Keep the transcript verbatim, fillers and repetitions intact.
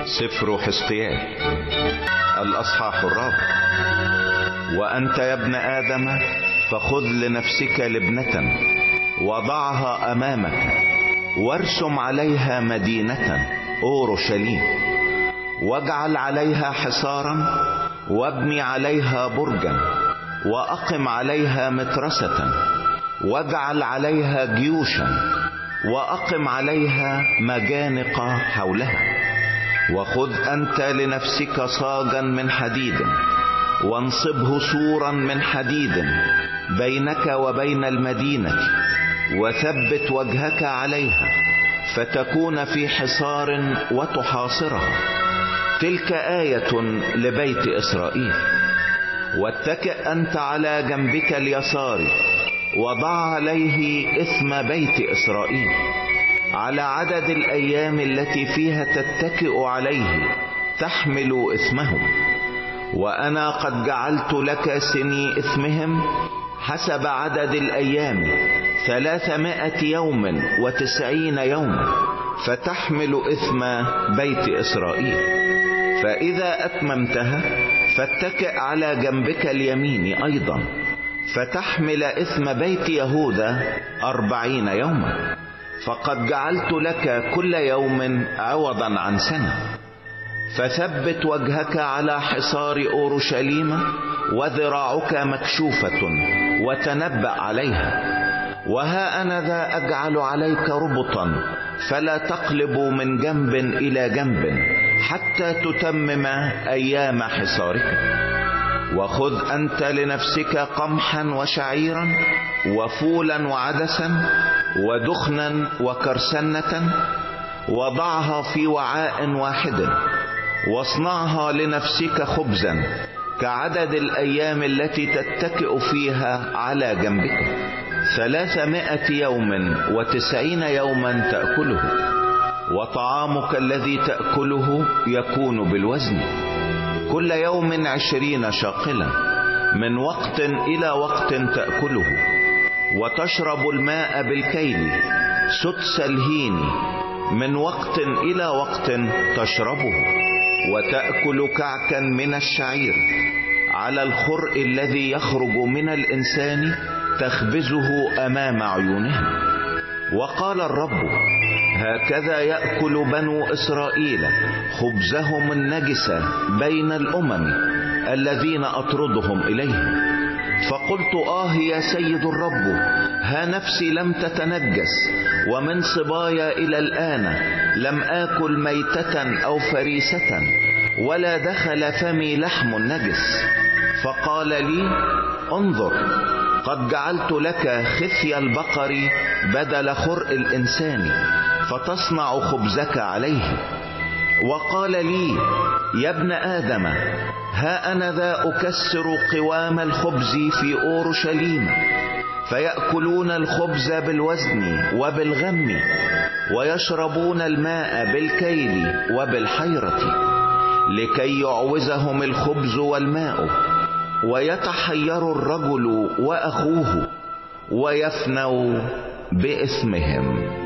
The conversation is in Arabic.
سفر حزقيال الأصحاح الرابع. وأنت يا ابن آدم فخذ لنفسك لبنة وضعها أمامك، وارسم عليها مدينة أورشليم، واجعل عليها حصارا، وابني عليها برجا، وأقم عليها مترسة، واجعل عليها جيوشا، وأقم عليها مجانق حولها. وخذ أنت لنفسك صاجا من حديد، وانصبه سورا من حديد بينك وبين المدينة، وثبت وجهك عليها، فتكون في حصار وتحاصرها. تلك آية لبيت إسرائيل. واتكئ أنت على جنبك اليسار، وضع عليه إثم بيت إسرائيل على عدد الأيام التي فيها تتكئ عليه تحمل إثمهم. وأنا قد جعلت لك سني إثمهم حسب عدد الأيام ثلاثمائة يوم وتسعين يوما، فتحمل إثم بيت إسرائيل. فإذا أتممتها فاتكئ على جنبك اليمين أيضا، فتحمل إثم بيت يهوذا أربعين يوما. فقد جعلت لك كل يوم عوضا عن سنة. فثبت وجهك على حصار أورشليم وذراعك مكشوفة، وتنبأ عليها. وها أنا ذا أجعل عليك ربطا، فلا تقلب من جنب إلى جنب حتى تتمم أيام حصارك. وخذ أنت لنفسك قمحا وشعيرا وفولا وعدسا ودخنا وكرسنة، وضعها في وعاء واحد، واصنعها لنفسك خبزا كعدد الأيام التي تتكئ فيها على جنبك، ثلاثمائة يوم وتسعين يوما تأكله. وطعامك الذي تأكله يكون بالوزن، كل يوم عشرين شاقلا، من وقت إلى وقت تأكله. وتشرب الماء بالكيل سدس الهين، من وقت إلى وقت تشربه. وتأكل كعكا من الشعير على الخرء الذي يخرج من الإنسان، تخبزه أمام عيونهم. وقال الرب: هكذا يأكل بنو إسرائيل خبزهم النجس بين الأمم الذين أطردهم إليهم. فقلت: آه يا سيد الرب، ها نفسي لم تتنجس، ومن صبايا إلى الآن لم آكل ميتة أو فريسة، ولا دخل فمي لحم نجس. فقال لي: انظر، قد جعلت لك خثي البقر بدل خرء الإنسان، فتصنع خبزك عليه. وقال لي: يا ابن آدم، ها أنا ذا أكسر قوام الخبز في أورشليم، فيأكلون الخبز بالوزن وبالغم، ويشربون الماء بالكيل وبالحيرة، لكي يعوزهم الخبز والماء، ويتحير الرجل وأخوه، ويفنوا بإثمهم.